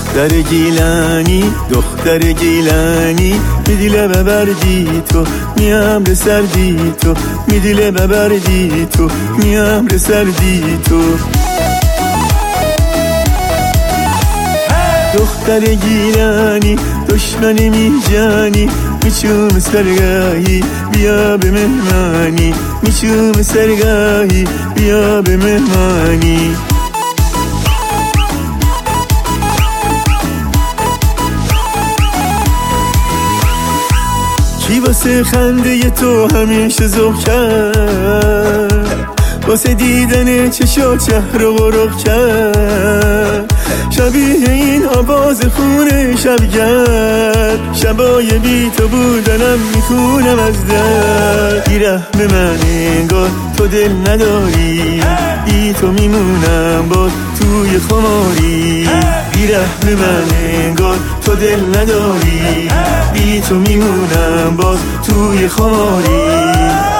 دختر گیلانی دختر گیلانی میدیله ببردی تو میام رسردی تو میدیله ببردی تو میام رسردی تو دختر گیلانی دشمنی میجانی میچوم سرگاهی بیا به مهمانی میچوم سرگاهی بیا به مهمانی کی واسه خنده تو همیشه ذوق کرد واسه دیدن چشا چهر و غرق کرد شبیه این آواز خونه شبگرد شبای بی تو بودنم میخونم از درد بیرحم من انگار تو دل نداری بی تو میمونم باز توی خماری بیرحم من انگار تو دل نداری بی تو میمونم باز توی خماری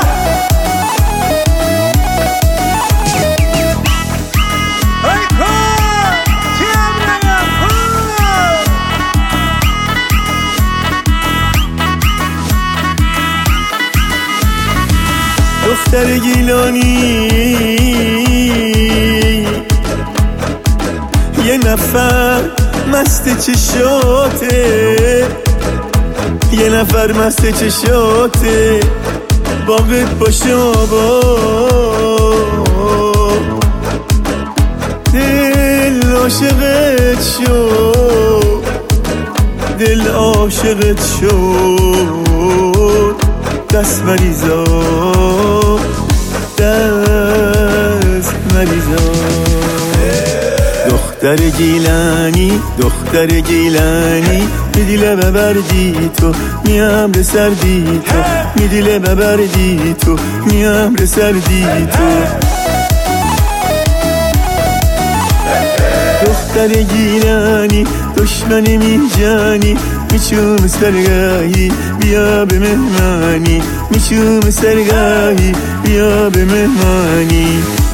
دختر گیلانی یه نفر مست چشاته یه نفر مست چشاته باقت باشه آباد دل عاشقت شد دل عاشقت شد دست مریضا دست مریضا دختر گیلانی دختر گیلانی میدیله ببردی تو میام رسردی تو میدیله ببردی تو میام رسردی تو دختر گیلانی دشمنی میجانی میچوم سرگاهی بیا به مهمانی میچوم سرگاهی بیا به مهمانی